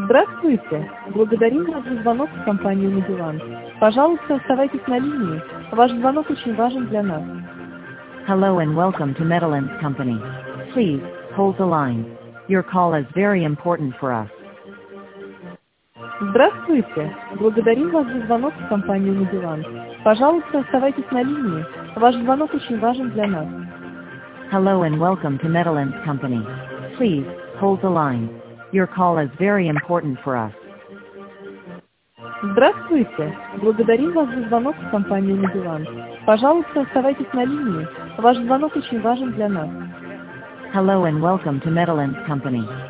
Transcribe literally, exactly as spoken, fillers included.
Здравствуйте! Благодарим вас за звонок в компанию «Медилан». Пожалуйста, оставайтесь на линии. Ваш звонок очень важен для нас. Hello and welcome to Medilance Company. Please, hold the line. Your call is very important for us. Здравствуйте! Благодарим вас за звонок в компанию «Медилан». Пожалуйста, оставайтесь на линии. Ваш звонок очень важен для нас. Hello and welcome to Medilance Company. Please, hold the line. Your call is very important for us. Здравствуйте! Благодарим вас за звонок в компанию «Медилан». Пожалуйста, оставайтесь на линии. Ваш звонок очень важен для нас. Hello and welcome to Medilance Company.